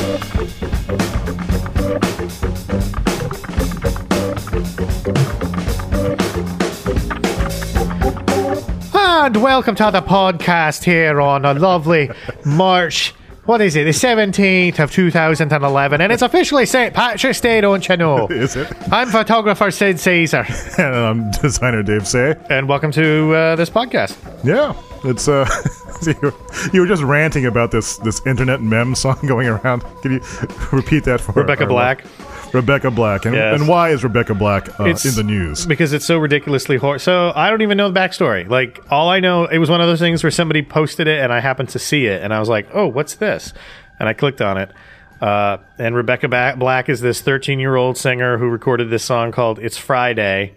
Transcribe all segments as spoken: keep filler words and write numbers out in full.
And welcome to the podcast here on a lovely March, what is it, the seventeenth of two thousand eleven, and it's officially Saint Patrick's Day, don't you know? Is it? I'm photographer Sid Caesar. And I'm designer Dave Say. And welcome to uh, this podcast. Yeah, it's, uh, you, you were just ranting about this, this internet meme song going around. Can you repeat that for Rebecca our, Black? Rebecca Black. And, Yes. and why is Rebecca Black uh, It's in the news? Because it's so ridiculously horrible. So I don't even know the backstory. Like, all I know, it was one of those things where somebody posted it and I happened to see it. And I was like, oh, what's this? And I clicked on it. Uh, and Rebecca ba- Black is this thirteen-year-old singer who recorded this song called It's Friday.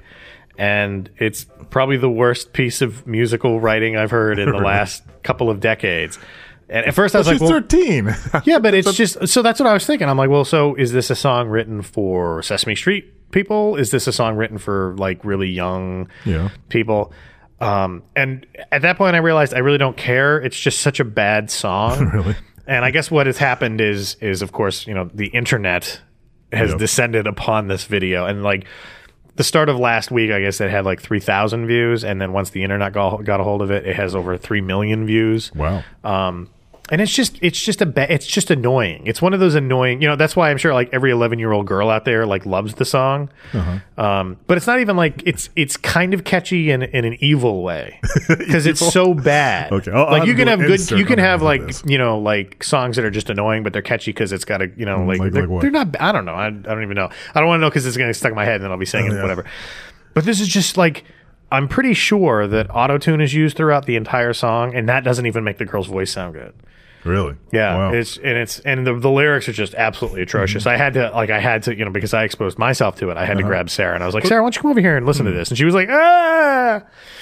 And it's probably the worst piece of musical writing I've heard in the last couple of decades. And at first I was well, like, she's well, thirteen. yeah, but it's just, so that's what I was thinking. I'm like, well, so is this a song written for Sesame Street people? Is this a song written for like really young Yeah. people? Um, and at that point I realized I really don't care. It's just such a bad song. Really? And I guess what has happened is, is of course, you know, the internet has Yep. descended upon this video, and like the start of last week, I guess it had like three thousand views. And then once the internet got, got a hold of it, it has over three million views. Wow. Um, and it's just, it's just a, ba- it's just annoying. It's one of those annoying, you know, that's why I'm sure like every eleven year old girl out there like loves the song. Uh-huh. Um, but it's not even like, it's, it's kind of catchy in, in an evil way because it's so bad. Okay. I'll- like I'll you can do have an good, insert you can on have all like, of this. you know, like songs that are just annoying, but they're catchy because it's got a, you know, like, like- they're, like what? they're not, I don't know. I, I don't even know. I don't want to know because it's going to get stuck in my head and then I'll be saying Oh, it, yeah. whatever. But this is just like, I'm pretty sure that auto-tune is used throughout the entire song, and that doesn't even make the girl's voice sound good. Really? Yeah, Wow. it's and it's and the, the lyrics are just absolutely atrocious. I had to like I had to you know because I exposed myself to it. I had to grab Sarah and I was like, Sarah, why don't you come over here and listen to this? And she was like, ah.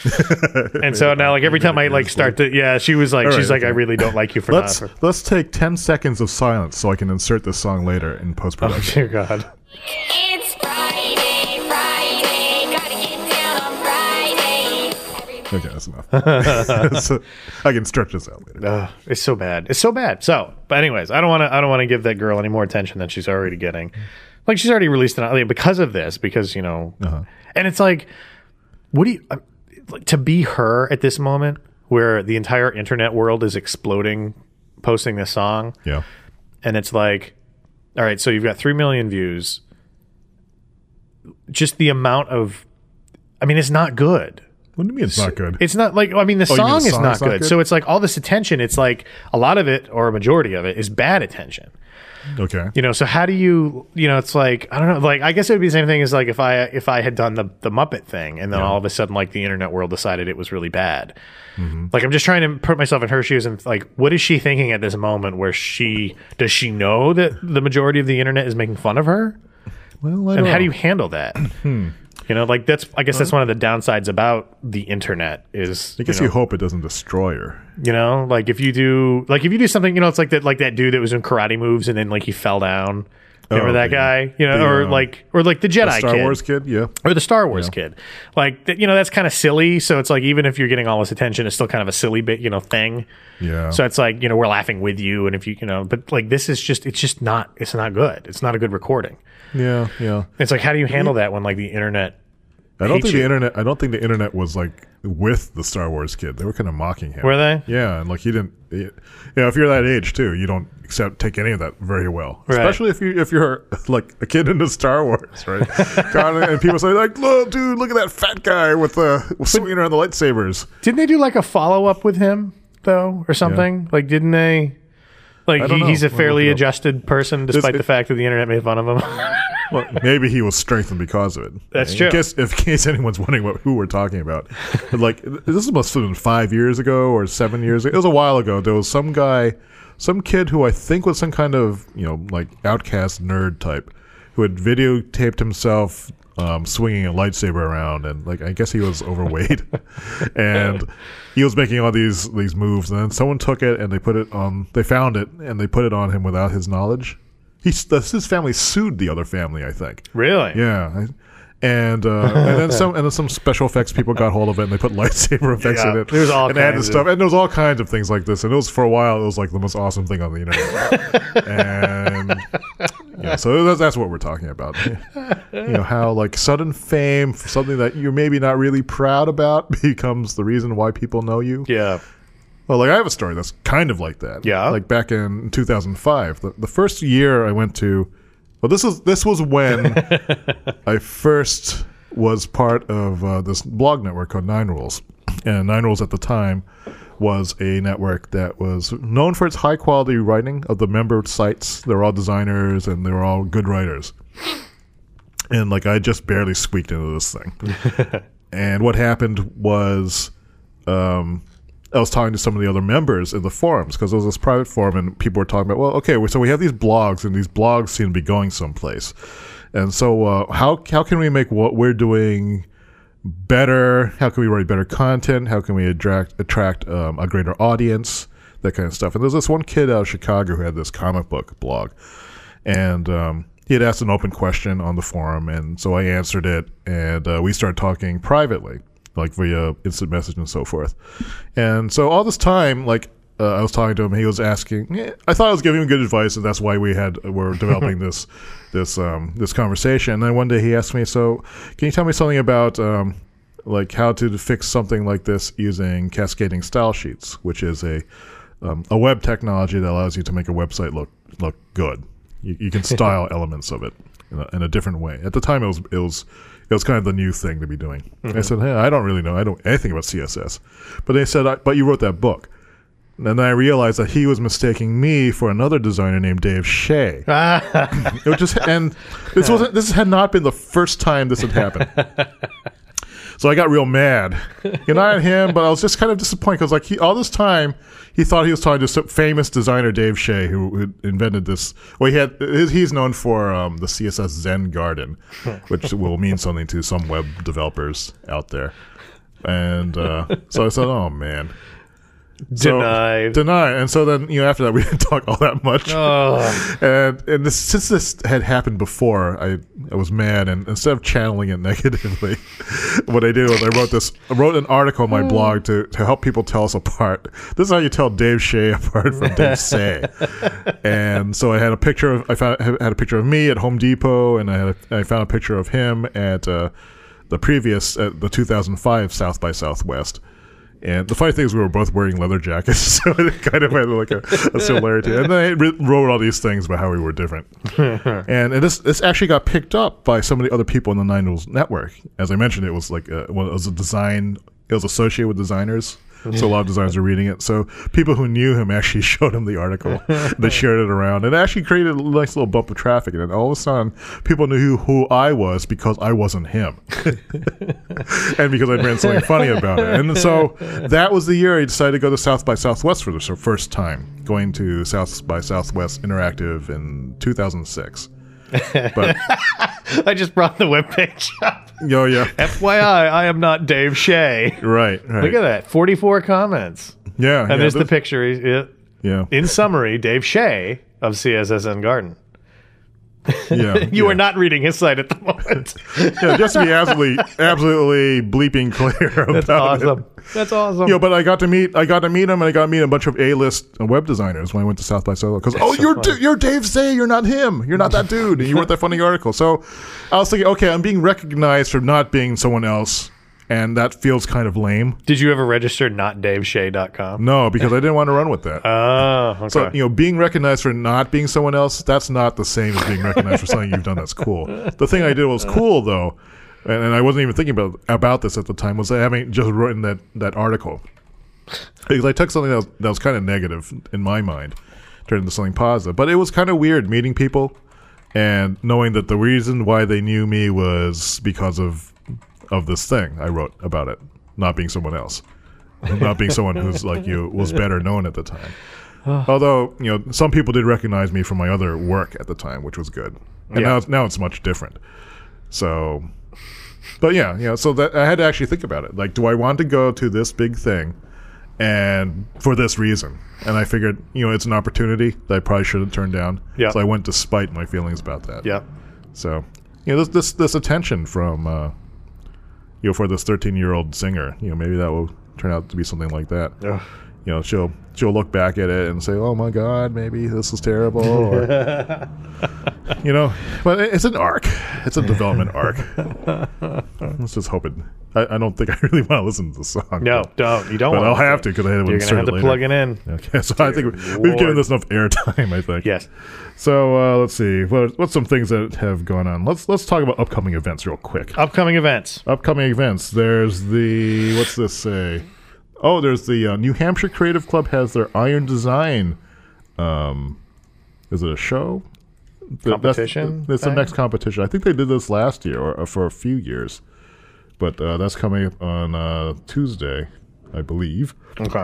And so now like every time I like start to yeah, she was like All she's right, like okay. I really don't like you for Let's not. let's take ten seconds of silence so I can insert this song later in post Oh production. dear God. It's Friday, Friday, gotta get down on Friday. Everybody- Okay, that's enough. So, I can stretch this out later. Uh, it's so bad. It's so bad. So, but anyways, I don't want to. I don't want to give that girl any more attention than she's already getting. Like she's already released an like, because of this. Because you know, Uh-huh. and it's like, what do you uh, like, to be her at this moment where the entire internet world is exploding, posting this song, Yeah. and it's like, all right, so you've got three million views. Just the amount of, I mean, it's not good. What do you mean it's not good? It's not like I mean the Oh, you mean song the is song not is not good. good? So it's like all this attention. It's like a lot of it or a majority of it is bad attention. Okay. You know, so how do you you know? It's like I don't know. Like I guess it would be the same thing as like if I if I had done the the Muppet thing and then Yeah. all of a sudden like the internet world decided it was really bad. Mm-hmm. Like I'm just trying to put myself in her shoes and like what is she thinking at this moment where she does she know that the majority of the internet is making fun of her? Well, I And don't how know. do you handle that? You know, like that's I guess that's one of the downsides about the internet is I guess you you, know, hope it doesn't destroy her. you know, like if you do, like if you do something, you know, it's like that, like that dude that was in karate moves and then like he fell down. Remember Oh, that the- guy? You know, the, or uh, like, or like the Jedi The Star kid, Wars kid, yeah. or the Star Wars kid. Like, th- you know, that's kind of silly. So it's like even if you're getting all this attention, it's still kind of a silly bit, you know, thing. Yeah. So it's like you know we're laughing with you, and if you you know, but like this is just it's just not it's not good. It's not a good recording. yeah, yeah. It's like how do you handle that when like the internet? I don't hates think you? the internet I don't think the internet was like with the Star Wars kid. They were kind of mocking him. Were they? Yeah, and like he didn't he, you know, if you're that age too, you don't accept take any of that very well. Right. Especially if you if you're like a kid into Star Wars, right? God, and people say like, "Look, dude, look at that fat guy with the swinging around the lightsabers." Didn't they do like a follow up with him though, or something? Like, didn't they? Like I he, don't know. he's a I'll fairly look it up. adjusted person, despite it- the fact that the internet made fun of him. Well, maybe he was strengthened because of it. That's in true. Case, in case anyone's wondering what, who we're talking about, like this must have been five years ago or seven years ago. It was a while ago. There was some guy, some kid who I think was some kind of you know like outcast nerd type, who had videotaped himself um, swinging a lightsaber around, and like I guess he was overweight, and he was making all these these moves, and then someone took it and they put it on. They found it and they put it on him without his knowledge. He, his family sued the other family, I think. Really? Yeah, I- And uh, and then some and then some special effects people got hold of it and they put lightsaber effects Yeah, in it. there was all and added kinds stuff, of- and there was all kinds of things like this. And it was for a while, it was like the most awesome thing on the internet. and yeah, so that's, that's what we're talking about. You know how like sudden fame for something that you're maybe not really proud about becomes the reason why people know you. Yeah. Well, like I have a story that's kind of like that. Yeah. Like back in two thousand five, the, the first year I went to. Well, this is this was when I first was part of uh, this blog network called Nine Rules, and Nine Rules at the time was a network that was known for its high quality writing of the member sites. They're all designers and they were all good writers. And like I just barely squeaked into this thing. And what happened was. Um, I was talking to some of the other members in the forums because it was this private forum and people were talking about, well, okay, so we have these blogs and these blogs seem to be going someplace. And so uh, how how can we make what we're doing better? How can we write better content? How can we attract, attract um, a greater audience? That kind of stuff. And there's this one kid out of Chicago who had this comic book blog. And um, he had asked an open question on the forum. And so I answered it and uh, we started talking privately. Like via instant message and so forth. And so all this time, like, uh, I was talking to him, he was asking, eh, I thought I was giving him good advice, and that's why we had, we're developing this, this, um, this conversation. And then one day he asked me, so can you tell me something about, um, like how to fix something like this using cascading style sheets, which is a, um, a web technology that allows you to make a website look, look good. You, you can style elements of it in a, in a different way. At the time it was, it was, It was kind of the new thing to be doing. Mm-hmm. I said, hey, I don't really know. I don't know anything about C S S. But they said, but you wrote that book. And then I realized that he was mistaking me for another designer named Dave Shea. It was just, and this wasn't. This had not been the first time this had happened. So I got real mad. You know, not at him, but I was just kind of disappointed because, like, he all this time he thought he was talking to some famous designer Dave Shea, who, who invented this. Well, he had he's known for um, the C S S Zen Garden, which will mean something to some web developers out there. And uh, so I said, "Oh man." So, Denied. Denied. And so then, you know, after that, we didn't talk all that much. Oh. And and this, since this had happened before, I I was mad. And instead of channeling it negatively, what I did was I wrote this, I wrote an article on my blog to, to help people tell us apart. This is how you tell Dave Shea apart from Dave Say. And so I had a picture of, I found, had a picture of me at Home Depot, and I had a, I found a picture of him at uh, the previous, uh, the two thousand five South by Southwest. And the funny thing is we were both wearing leather jackets, so it kind of had like a, a similarity. And then I re- wrote all these things about how we were different. and, and this this actually got picked up by some of the other people in the Nine Rules network. As I mentioned, it was like a, well, it was a design, it was associated with designers. So a lot of designers are reading it. So people who knew him actually showed him the article. They shared it around. It actually created a nice little bump of traffic. And then all of a sudden, people knew who, who I was because I wasn't him. And because I'd written something funny about it. And so that was the year I decided to go to South by Southwest for the first time. Going to South by Southwest Interactive in two thousand six. But I just brought the webpage up. oh yeah, F Y I, I am not Dave Shea. right, right. Look at that. forty-four comments. Yeah, And yeah, there's the this- picture. He- Yeah, In summary, Dave Shea of C S S N Garden. yeah. You yeah. are not reading his site at the moment. Yeah, just to be absolutely, absolutely bleeping clear about That's it. awesome. That's awesome. You know, but I got to meet, I got to meet him, and I got to meet a bunch of A-list web designers when I went to South by Southwest. Because oh, so you're funny. D- you're Dave Say, you're not him, you're not that dude, and you wrote that funny article. So I was thinking, okay, I'm being recognized for not being someone else, and that feels kind of lame. Did you ever register not dave shea dot com? No, because I didn't want to run with that. Oh, okay. So, you know, being recognized for not being someone else, that's not the same as being recognized for something you've done that's cool. The thing I did was cool, though, and, and I wasn't even thinking about about this at the time, was having just written that, that article. Because I took something that was, that was kind of negative in my mind, turned into something positive. But it was kind of weird meeting people and knowing that the reason why they knew me was because of of this thing I wrote about it, not being someone else. Not being someone who's like you was better known at the time. Although, you know, some people did recognize me from my other work at the time, which was good. And Yeah. now, it's, now it's much different. So, but yeah, you know, so that I had to actually think about it. Like, do I want to go to this big thing and for this reason? And I figured, you know, it's an opportunity that I probably shouldn't turn down. Yeah. So I went despite my feelings about that. Yeah. So, you know, this this, this attention from uh, you know, for this thirteen-year-old singer. You know, maybe that will turn out to be something like that. Ugh. You know, she'll she'll look back at it and say, "Oh my God, maybe this is terrible." Or, you know, but it's an arc. It's a development arc. Let's just hope it. I, I don't think I really want to listen to the song. No, don't. You don't But want I'll to. have to because I You're would going to have to later. plug it in. Okay, so I think we- we've Lord. given this enough airtime. I think. Yes. So uh, let's see. What, what's some things that have gone on? Let's let's talk about upcoming events real quick. Upcoming events. Upcoming events. There's the what's this say? Oh, there's the uh, New Hampshire Creative Club has their Iron Design. Um, is it a show? Th- Competition That's, that's the thing? next competition. I think they did this last year or, or for a few years, but uh, that's coming up on uh, Tuesday, I believe. Okay.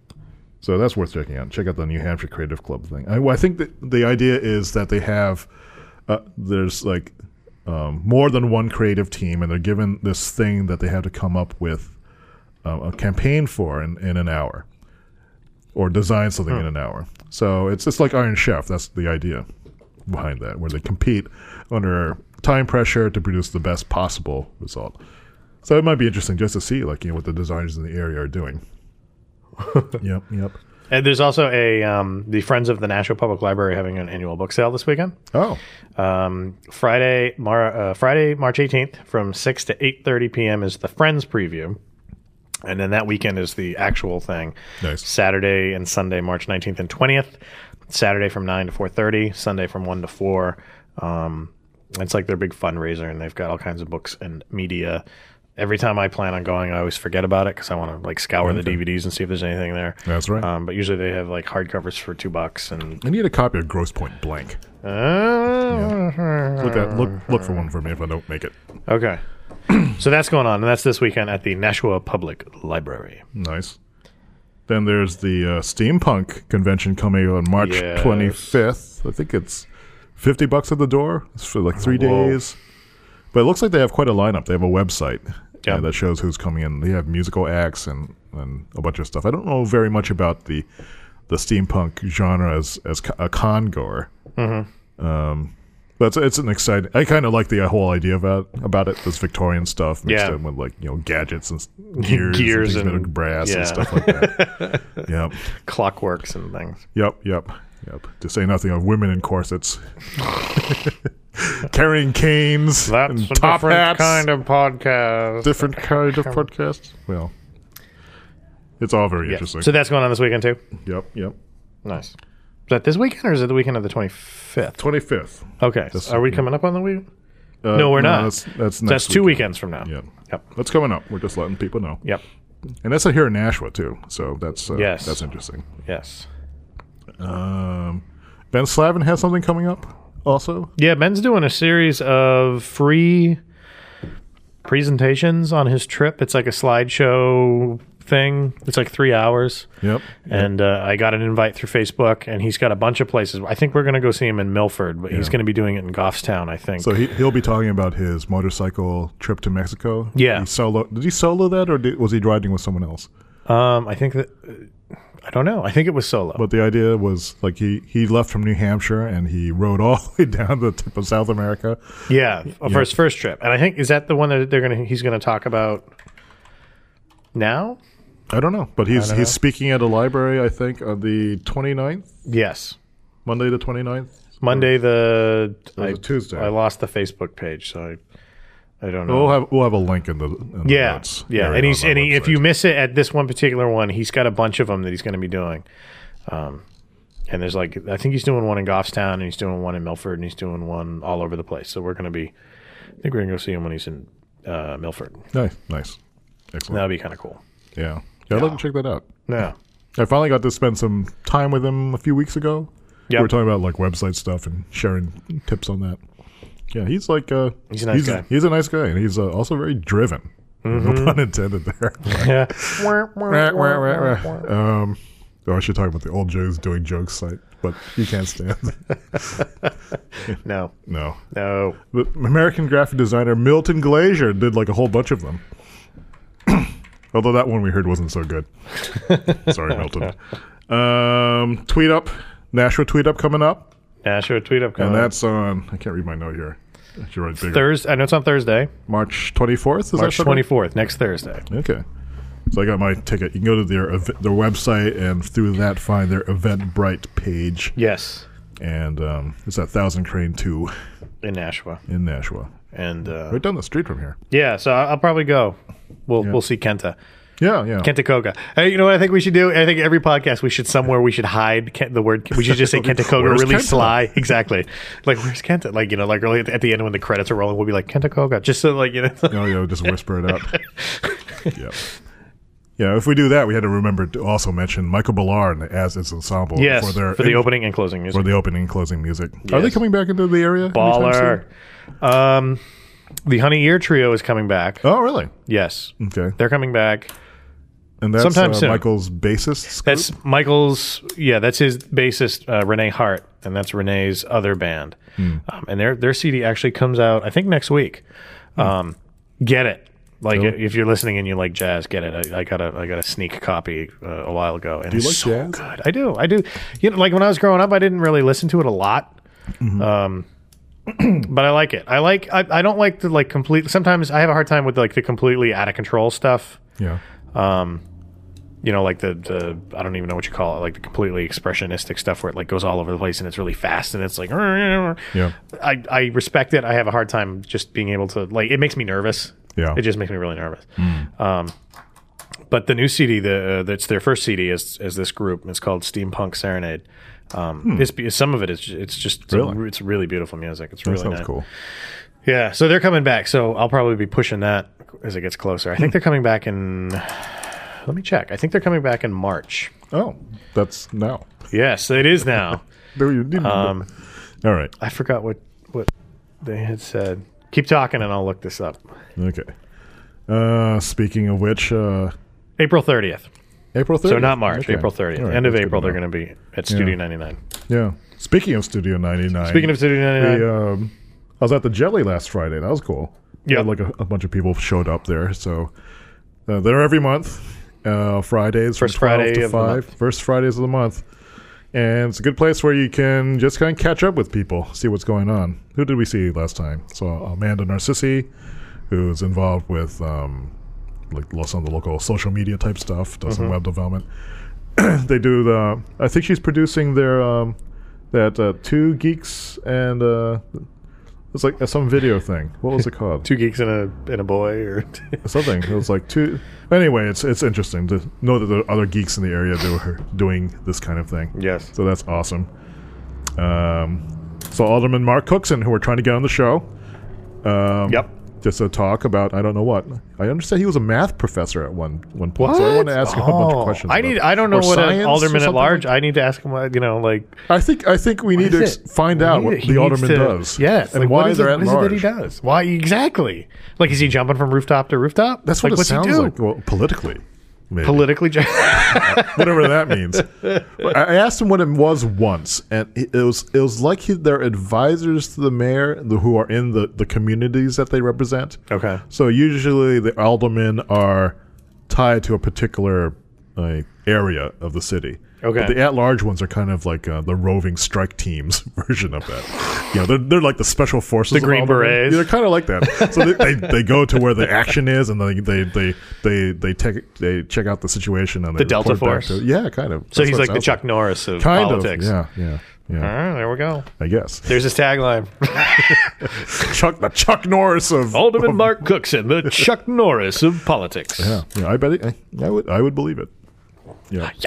So that's worth checking out. Check out the New Hampshire Creative Club thing. I, well, I think that the idea is that they have uh, there's like um, more than one creative team, and they're given this thing that they have to come up with uh, a campaign for in, in an hour, or design something in an hour. So it's just like Iron Chef. That's the idea behind that, where they compete under time pressure to produce the best possible result. So it might be interesting just to see, like, you know, what the designers in the area are doing. Yep, yep. And there's also a um, the Friends of the Nashua Public Library having an annual book sale this weekend. Oh, Um, Friday, Mar- uh, Friday, March eighteenth, from six to eight thirty p.m. is the Friends preview, and then that weekend is the actual thing. nice. Saturday and Sunday, March nineteenth and twentieth. Saturday from nine to four thirty. Sunday from one to four. Um, it's like their big fundraiser, and they've got all kinds of books and media. Every time I plan on going, I always forget about it because I want to like scour the D V Ds and see if there's anything there. That's right. Um, but usually they have like hardcovers for two bucks and I need a copy of Grosse Point Blank. uh, Look at look look for one for me if I don't make it. okay. So that's going on, and that's this weekend at the Nashua Public Library. Nice. Then there's the uh, Steampunk convention coming on March Yes. twenty-fifth. I think it's fifty bucks at the door. It's for like three Whoa. days. But it looks like they have quite a lineup. They have a website Yeah. uh, that shows who's coming in. They have musical acts and, and a bunch of stuff. I don't know very much about the the steampunk genre as as co- a con goer. Mm-hmm. Um, but it's, it's an exciting. I kind of like the whole idea about about it. This Victorian stuff mixed Yeah. in with like you know gadgets and s- gears, Gears and, things made and- of brass yeah. and stuff like that. Yep, Clockworks and things. yep, yep, yep. To say nothing of women in corsets. Carrying canes That's and a top different hats. kind of podcast. different kind of podcast. Well, it's all very Yeah. interesting. So that's going on this weekend too. yep, yep. Nice. Is that this weekend or is it the weekend of the twenty-fifth? twenty-fifth. Okay. This- Are we yeah. coming up on the week? Uh, No, we're not. That's, that's, So next that's two weekend. weekends from now. Yep. Yep. That's coming up. We're just letting people know. Yep. And that's here in Nashua, too. So that's uh, Yes. that's interesting. Yes. Um, Ben Slavin has something coming up also. Yeah, Ben's doing a series of free presentations on his trip. It's like a slideshow thing. It's like three hours. Yep. And uh, I got an invite through Facebook, and he's got a bunch of places. I think we're going to go see him in Milford, but he's Yeah. going to be doing it in Goffstown, I think. So he, he'll be talking about his motorcycle trip to Mexico. Yeah. He solo, did he solo that, or did, was he riding with someone else? um, I think that I don't know. I think it was solo. But the idea was like he, he left from New Hampshire and he rode all the way down to the tip of South America. yeah, for his first trip. And I think is that the one that they're going to he's going to talk about now? I don't know, but he's don't he's know. speaking at a library, I think, on the twenty-ninth, Yes. Monday the twenty-ninth. Monday the Or is it Tuesday? I lost the Facebook page, so I I don't know. We'll have we'll have a link in the, in the yeah, notes. yeah, area and he's on our and he, if website. you miss it at this one particular one, he's got a bunch of them that he's going to be doing. Um, and there's like I think he's doing one in Goffstown, and he's doing one in Milford, and he's doing one all over the place. So we're going to be, I think we're going to go see him when he's in uh, Milford. nice, nice, excellent. That'll be kind of cool. Yeah, yeah, I'd like to check that out. Yeah, I finally got to spend some time with him a few weeks ago. Yep. We were talking about like website stuff and sharing tips on that. Yeah, he's like uh, He's a nice he's, guy. He's a nice guy, and he's uh, also very driven. No pun intended there. yeah. um, oh, I should talk about the old Joe's doing jokes site, but you can't stand. no, No, no. the American graphic designer Milton Glazier did like a whole bunch of them. Although that one we heard wasn't so good. Sorry, Milton. Um, tweet up, Nashua tweet up coming up, Nashua tweet up and coming. that's on. I can't read my note here. I should write bigger. Thursday. I know it's on Thursday, March twenty-fourth. Is March that twenty fourth, next Thursday. Okay. So I got my ticket. You can go to their ev- their website and through that find their Eventbrite page. Yes, And um, it's at Thousand Crane two in Nashua, in Nashua, and uh, right down the street from here. yeah. So I- I'll probably go. We'll Yeah. we'll see Kenta. Yeah, yeah. Kenta Koga. Hey, you know what I think we should do? I think every podcast we should somewhere we should hide Ken, the word. We should just say Kenta Koga Where's really Kenta? sly. Exactly. Like where's Kenta? Like you know, like really at the end when the credits are rolling, we'll be like Kenta Koga, just so like you know. Oh, yeah, just whisper it out. Yeah. Yeah, if we do that, we had to remember to also mention Michael Ballard as its ensemble Yes, for their for the opening and closing music. for the opening and closing music. Are they Yes. coming back into the area? anytime Baller. soon? Um, the Honey Ear Trio is coming back. Oh, really? Yes, Okay. they're coming back. And that's sometime uh, soon. Michael's bassist. That's group? Michael's. Yeah, that's his bassist, uh, Renee Hart, and that's Renee's other band. Hmm. Um, and their their C D actually comes out, I think, next week. Um, get it. Like Cool. if you're listening and you like jazz, get it. I, I got a I got a sneak copy uh, a while ago, and Do you it's like so jazz? good. I do, I do. You know, like when I was growing up, I didn't really listen to it a lot. Mm-hmm. Um, but I like it. I like. I, I don't like the like complete. Sometimes I have a hard time with like the completely out of control stuff. Yeah. You know, like the, the I don't even know what you call it, like the completely expressionistic stuff where it like goes all over the place and it's really fast and it's like. Yeah. I, I respect it. I have a hard time just being able to like. It makes me nervous. Yeah. It just makes me really nervous. Um, but the new C D, the uh, that's their first C D, is is this group. It's called Steampunk Serenade. Um, it's, some of it is it's just it's, Really? a, it's really beautiful music. It's That really sounds nice. cool. Yeah, so they're coming back. So I'll probably be pushing that as it gets closer. I think they're coming back in. Let me check. I think they're coming back in March. Oh, that's now. Yes, it is now. There you didn't. Um, All right. I forgot what what they had said. Keep talking, and I'll look this up. Okay. Uh, speaking of which, uh, April thirtieth. April thirtieth. So not March. Okay. April thirtieth. All right, End of that's good April, to they're know. going to be at Studio ninety-nine. Yeah. Speaking of Studio ninety-nine. Speaking of Studio ninety-nine, the, um, I was at the Jelly last Friday. That was cool. Yeah. Like a, a bunch of people showed up there. So uh, they're every month. Uh, Fridays from First twelve Friday to of the five. month. First Fridays of the month. And it's a good place where you can just kind of catch up with people, see what's going on. Who did we see last time? So Amanda Narcissi, who's involved with um, like some of the local social media type stuff, does Mm-hmm. some web development. They do the. I think she's producing their um, that uh, two geeks and uh, it's like some video thing. What was it called? two geeks and a and a boy, or Something. It was like two. Anyway, it's it's interesting to know that there are other geeks in the area that are doing this kind of thing. yes, So that's awesome. Um, so Alderman Mark Cookson, who we're trying to get on the show. Um, Yep. Just to talk about I don't know what. I understand he was a math professor at one one point. So I want to ask him a bunch of Oh, questions. I about need. it. I don't know Or what an science or alderman at something large. like- I need to ask him. What, you know, like I think I think we need to is ex- it? find out what He the needs alderman to- does. Yes, and like, why what is they're it, at what is it large. that he does? Why exactly? Like, is he jumping from rooftop to rooftop? That's like, what it what's sounds he do? like. Well, politically, maybe. Politically, ju- whatever that means. I asked him what it was once, and it was it was like he, they're advisors to the mayor the, who are in the, the communities that they represent. Okay. So usually the aldermen are tied to a particular like, area of the city. Okay. But the at-large ones are kind of like uh, the roving strike teams version of that. You know, they're, they're like the special forces. The of Green aldermen. Berets. Yeah, they're kind of like that. So they, they, they go to where the action is, and they they they they they, take, they check out the situation and they The Delta report back Force. to- yeah, kind of. so That's he's what it like the sounds Chuck Norris of Kind politics. of. Yeah, yeah, yeah. All right, there we go. I guess. There's his tagline. Chuck, the Chuck Norris of Alderman of- Mark Cookson, the Chuck Norris of politics. Yeah, yeah. I bet it, I, I would. I would believe it. Yeah. Yeah.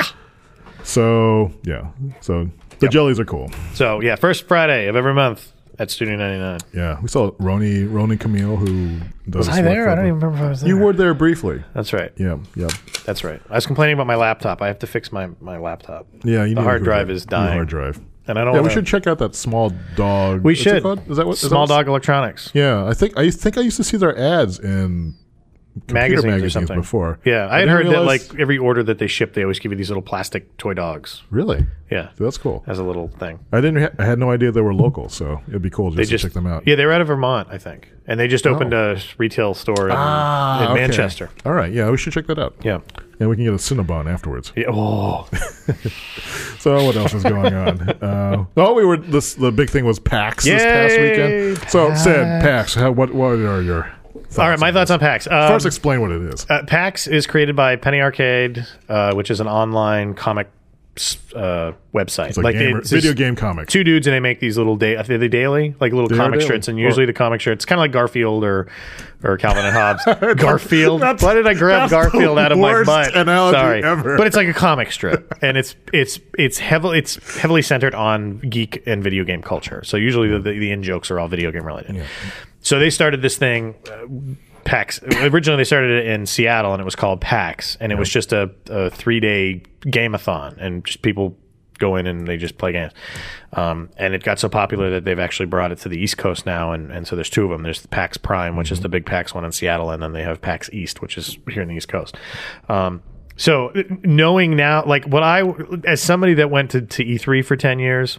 So yeah. So the Yep. jellies are cool. So yeah, first Friday of every month at Studio ninety-nine. Yeah, we saw Roni Roni Camille who does. Was I there? work I for don't the- even remember if I was there. You were there briefly. That's right. Yeah, yeah, That's right. I was complaining about my laptop. I have to fix my, my laptop. yeah. You The need hard a- drive is new dying. Hard drive. And I don't Yeah, wanna, we should check out that small dog. We what's it should. called? Is that what? is that Small what's- Dog Electronics. Yeah, I think I think I used to see their ads in computer magazines, magazines or something before. Yeah, I, I had didn't heard realize- that like every order that they ship, they always give you these little plastic toy dogs. Really? Yeah, That's cool. as a little thing. I didn't. Ha- I had no idea they were local, so it'd be cool just They to just check them out. Yeah, they were out of Vermont, I think, and they just opened a retail store in, Ah, in okay. Manchester. All right. Yeah, we should check that out. Yeah. And we can get a Cinnabon afterwards. Yeah. Oh, So what else is going on? Uh, oh, we were. This the big thing was PAX this Yay, past weekend. So, Sid, PAX. How, what what are your thoughts all right. My on thoughts this? on PAX. Um, First, explain what it is. Uh, PAX is created by Penny Arcade, uh, which is an online comic uh, website. It's like gamer, it's video just game comics. two dudes, and they make these little day. Are they daily? Like little They are comic daily. strips, and usually Or- the comic strips, kind of like Garfield or or Calvin and Hobbes. Garfield. that's- Why did I grab that's the Garfield out of my worst butt? analogy Sorry, ever. but it's like a comic strip, and it's it's it's heavily it's heavily centered on geek and video game culture. So usually the the, the in jokes are all video game related. So they started this thing. Uh, PAX. Originally, they started it in Seattle, and it was called PAX, and it was just a, a three-day game-a-thon, and just people go in and they just play games. Um, and it got so popular that they've actually brought it to the East Coast now, and, and so there's two of them. There's the PAX Prime, which is the big PAX one in Seattle, and then they have PAX East, which is here in the East Coast. Um, so knowing now, like what I, as somebody that went to, to E three for ten years,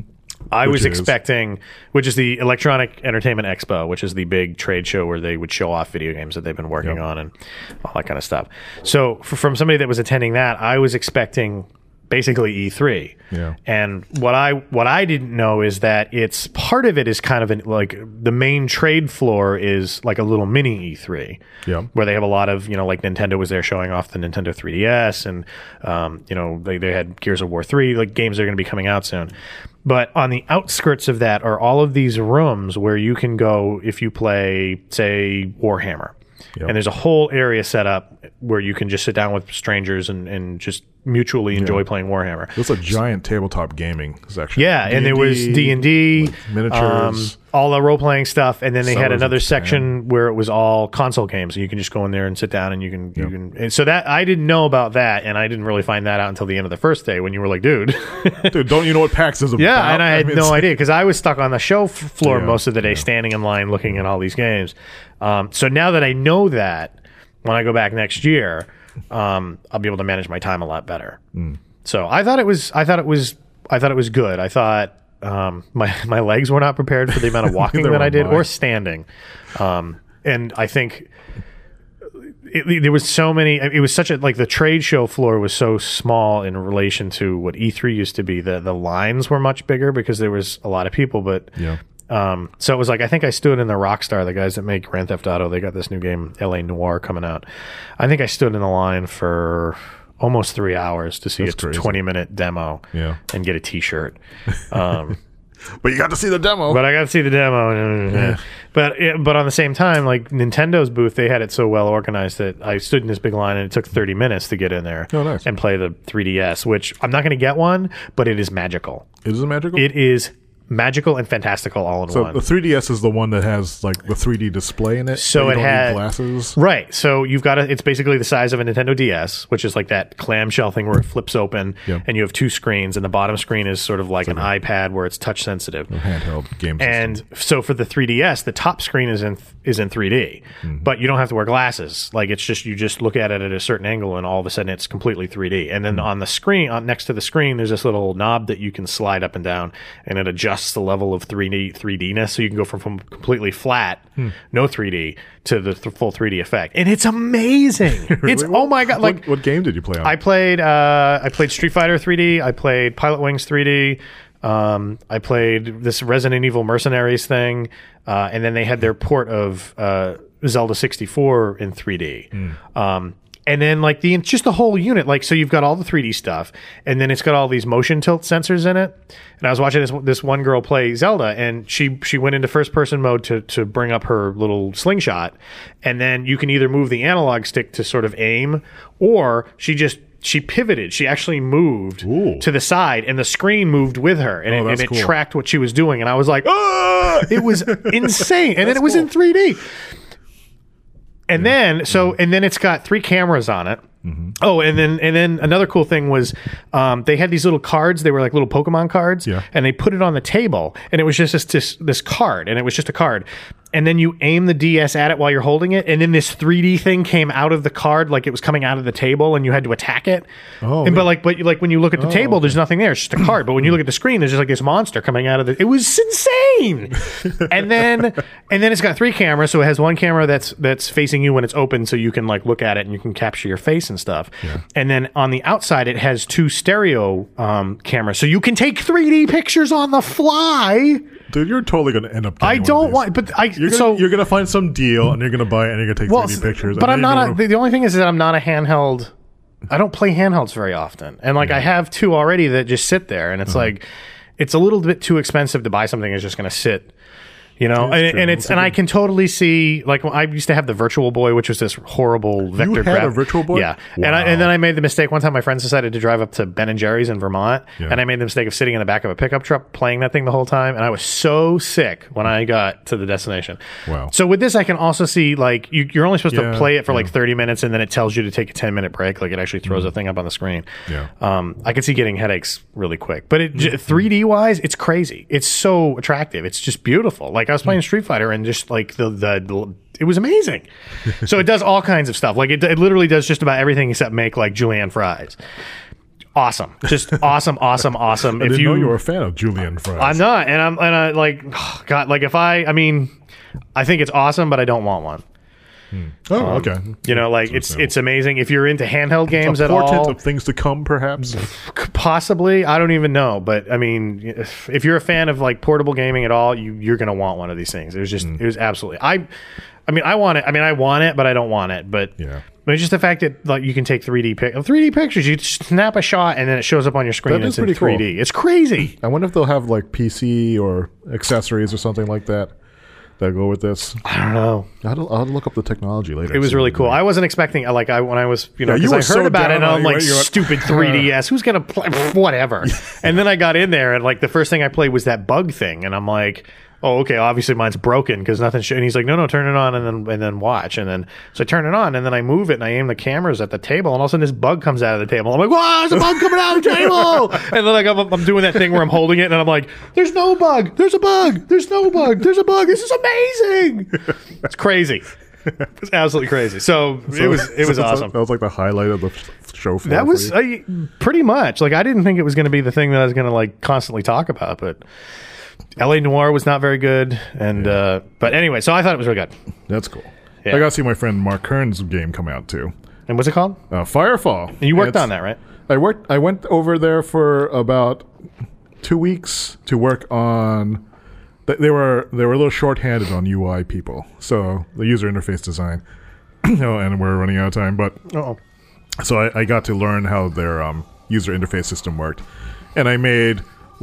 I Which was is? expecting, which is the Electronic Entertainment Expo, which is the big trade show where they would show off video games that they've been working Yep. on and all that kind of stuff. So f- from somebody that was attending that, I was expecting basically E three. Yeah. And what I what I didn't know is that it's part of it is kind of an, like the main trade floor is like a little mini E three. Yeah. Where they have a lot of, you know, like Nintendo was there showing off the Nintendo three D S, and um, you know, they, they had Gears of War three, like games that are going to be coming out soon. But on the outskirts of that are all of these rooms where you can go if you play, say, Warhammer. Yep. And there's a whole area set up where you can just sit down with strangers and, and just mutually enjoy playing Warhammer. It's a giant tabletop gaming section. Yeah, and there was D and D, miniatures. all the role playing stuff, and then they had Settlers of another Catan. section where it was all console games, and you can just go in there and sit down, and you can you can. And so that I didn't know about that, and I didn't really find that out until the end of the first day when you were like, "Dude, Dude, don't you know what PAX is about? yeah," and I had mean, no it's- idea because I was stuck on the show f- floor Yeah, most of the day, standing in line looking at all these games. Um, so now that I know that, when I go back next year, um, I'll be able to manage my time a lot better. Mm. So I thought it was, I thought it was, I thought it was good. I thought um, my my legs were not prepared for the amount of walking Neither that I were did, mine. or standing. Um, and I think it, there was so many. It was such a like the trade show floor was so small in relation to what E three used to be. The the lines were much bigger because there was a lot of people, but. Yeah. Um, so it was like I think I stood in the Rockstar, the guys that make Grand Theft Auto. They got this new game, L A Noire, coming out. I think I stood in the line for almost three hours to see That's a crazy. twenty minute demo Yeah. and get a T-shirt. Um, But you got to see the demo. but I got to see the demo. Yeah. But it, but on the same time, like Nintendo's booth, they had it so well organized that I stood in this big line and it took thirty minutes to get in there Oh, nice. and play the three D S, which I'm not going to get one, but it is magical. Is it magical? It is magical and fantastical all in so one. the three D S is the one that has like the three D display in it. So but you it don't need had- glasses. Right. So you've got a, it's basically the size of a Nintendo D S, which is like that clamshell thing where it flips open Yep. and you have two screens, and the bottom screen is sort of like an iPad where it's touch sensitive. Handheld game system. And so for the three D S, the top screen is in is in three D, Mm-hmm. but you don't have to wear glasses. Like it's just you just look at it at a certain angle, and all of a sudden it's completely three D. And Mm-hmm. then on the screen, on next to the screen, there's this little knob that you can slide up and down, and it adjusts the level of three D three D-ness, so you can go from, from completely flat, Hmm. no three D, to the th- full three D effect. And it's amazing. It's Really? oh my god! What- Like what, game did you play on? I played uh, I played Street Fighter three D. I played Pilot Wings three D. Um, I played this Resident Evil Mercenaries thing, uh, and then they had their port of uh, Zelda sixty-four in three D. Um, and then like the just the whole unit, like so you've got all the three D stuff, and then it's got all these motion tilt sensors in it. And I was watching this this one girl play Zelda, and she she went into first person mode to to bring up her little slingshot, and then you can either move the analog stick to sort of aim, or she just she pivoted. She actually moved Ooh. to the side, and the screen moved with her, and, Oh, it, and that's it cool. tracked what she was doing. And I was like, oh, it was insane. And then it was in three D. And then so and then it's got three cameras on it. Oh, and then and then another cool thing was um, they had these little cards. They were like little Pokemon cards, Yeah. and they put it on the table, and it was just this, this this card, and it was just a card. and then you aim the D S at it while you're holding it, and then this three D thing came out of the card like it was coming out of the table, and you had to attack it. Oh, and, but yeah. like, but you- like when you look at the Oh, table, okay. there's nothing there. It's just a card. But when you look at the screen, there's just like this monster coming out of the. It was insane. and then and then it's got three cameras, so it has one camera that's that's facing you when it's open, so you can like look at it and you can capture your face and stuff. And then on the outside, it has two stereo um, cameras, so you can take three D pictures on the fly. Dude, you're totally going to end up. I getting one of don't these. want, but I You're gonna, so you're gonna find some deal, and you're gonna buy it, and you're gonna take well, three D pictures. But and I'm then not. you're A, gonna- the, the only thing is that I'm not a handheld. I don't play handhelds very often, and like I have two already that just sit there, and it's like it's a little bit too expensive to buy something that's just going to sit. You know, That's and, true. and it's That's and a I good- can totally see like I used to have the Virtual Boy, which was this horrible vector. had a graph- Virtual Boy? Yeah, and I, Wow. and then I made the mistake one time. My friends decided to drive up to Ben and Jerry's in Vermont, Yeah. and I made the mistake of sitting in the back of a pickup truck playing that thing the whole time, and I was so sick when I got to the destination. Wow. So with this, I can also see like you, you're only supposed Yeah, to play it for like yeah. thirty minutes, and then it tells you to take a ten minute break. Like it actually throws a thing up on the screen. Yeah. Um, I could see getting headaches really quick, but it three D wise, it's crazy. It's so attractive. It's just beautiful. Like I was playing Street Fighter, and just like the the it was amazing. So it does all kinds of stuff. Like it, it literally does just about everything except make like julienne fries. Awesome, just awesome, awesome, awesome. I if didn't you, know you were a fan of Julian fries. I'm not, and I'm and I like, oh, God, like if I, I mean, I think it's awesome, but I don't want one. Oh, okay. You know, like it's it's amazing if you're into handheld games a at portent all. of things to come, perhaps. Possibly, I don't even know, but I mean, if, if you're a fan of like portable gaming at all, you you're gonna want one of these things. It was just, Mm. it was absolutely. I, I mean, I want it. I mean, I want it, but I don't want it. But Yeah. but it's just the fact that like you can take three D pic, three D pictures. You just snap a shot and then it shows up on your screen. That and is it's in pretty cool. three D. It's crazy. I wonder if they'll have like P C or accessories or something like that that go with this. I don't know. I'll, I'll look up the technology later. It was See really what cool. it I wasn't expecting like I when I was you know Yeah, you because I were heard so about it down and on I'm it, like right? You're like, stupid three D S. Who's gonna play whatever? And then I got in there and like the first thing I played was that bug thing, and I'm like, oh okay, obviously mine's broken because nothing. Sh-. And he's like, no no, turn it on and then and then watch. And then so I turn it on and then I move it and I aim the cameras at the table and all of a sudden this bug comes out of the table. I'm like, wow, there's a bug coming out of the table. And then like I'm, I'm doing that thing where I'm holding it and I'm like, there's no bug, there's a bug, there's no bug, there's a bug. This is amazing. It's crazy. It's absolutely crazy. So, it was it was so awesome. That was like the highlight of the f- show. Floor That for was you. uh, pretty much like I didn't think it was going to be the thing that I was going to like constantly talk about, but L A Noire was not very good, and uh, but anyway, so I thought it was really good. That's cool. Yeah. I got to see my friend Mark Kern's game come out too. And what's it called? Uh, Firefall. And you worked It's- on that, right? I worked. I went over there for about two weeks to work on. th- They were they were a little short-handed on U I people, so the user interface design. Oh, and we're running out of time, but Oh, so I, I got to learn how their um, user interface system worked, and I made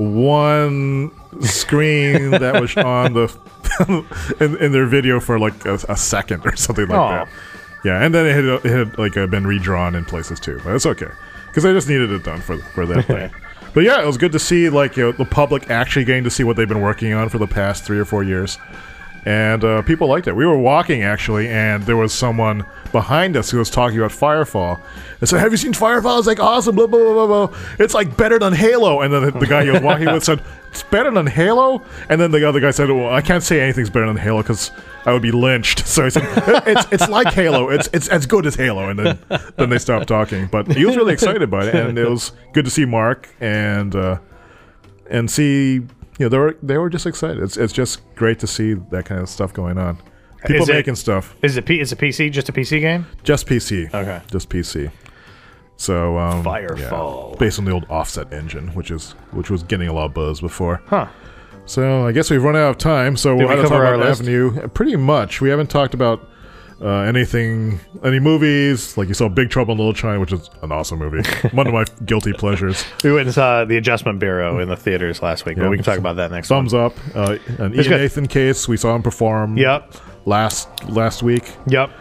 one screen that was on the in, in their video for like a, a second or something like Aw. that. Yeah, and then it had, it had like uh, been redrawn in places too, but it's okay because I just needed it done for for that thing. But yeah, it was good to see like you know, the public actually getting to see what they've been working on for the past three or four years. And uh, people liked it. We were walking actually, and there was someone behind us who was talking about Firefall. And said, "Have you seen Firefall? It's like awesome, blah blah blah blah blah. It's like better than Halo." And then the, the guy he was walking with said, "It's better than Halo." And then the other guy said, "Well, I can't say anything's better than Halo because I would be lynched." So he said, "It's it's like Halo. It's it's as good as Halo." And then then they stopped talking. But he was really excited by it, and it was good to see Mark and uh, and see. You know, they were they were just excited. It's it's just great to see that kind of stuff going on. People Is it- making stuff. is it P- is it P C? Just a P C game? Just P C. Okay. Just P C. So um, Firefall. yeah, based on the old Offset engine, which is which was getting a lot of buzz before. Huh? So I guess we've run out of time. So we'll we have to talk cover our about list? Avenue. Pretty much. We haven't talked about uh, anything, any movies. Like you saw Big Trouble in Little China, which is an awesome movie. One of my guilty pleasures. We went and saw The Adjustment Bureau in the theaters last week, Yeah. but we can talk about that next Thumbs up. Uh, an Ian It's good. Nathan case. We saw him perform. Yep. Last last week. Yep.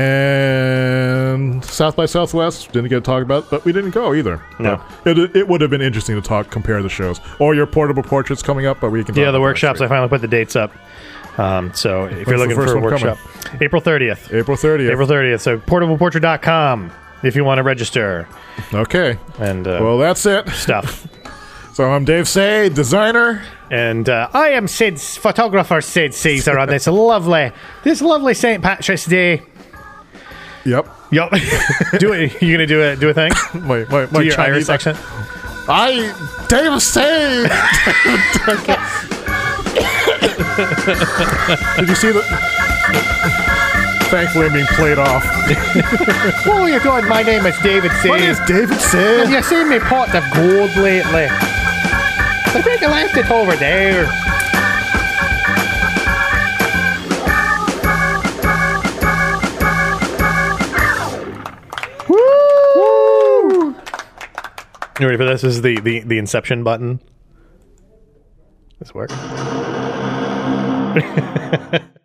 And South by Southwest didn't get to talk about, but we didn't go either. No. But It, it would have been interesting to talk, compare the shows, or your portable portraits coming up. But we can. Talk Yeah, the about that workshops. I next finally put the dates up. Um, so if you're the looking first for a one workshop, April thirtieth. week. April thirtieth. April thirtieth. So portable portrait dot com if you want to register Okay. and uh, Well, that's it. stuff. So I'm Dave Say, designer. And uh, I am Sid's photographer, Sid Caesar, on this lovely, this lovely Saint Patrick's Day. Yep. Yup. do it. You gonna do a do a thing? My my, my Do your Chinese Irish accent. I Dave Say. Did you see the? Thankfully, I'm being played off. What are you doing? My name is David Say. My name's David Have Say. you seen me pot of gold lately? I think I left it over there. Woo! You ready for this? This is the, the, the Inception button. This work.